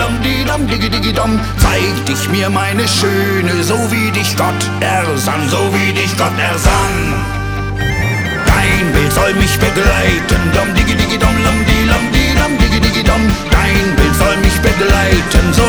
dum di dum digi digi dum. Zeig dich mir, meine Schöne, so wie dich Gott ersann, so wie dich Gott ersann. Dein Bild soll mich begleiten, dum digi digi dum di dum digi digi dum. Dein Bild soll mich begleiten, so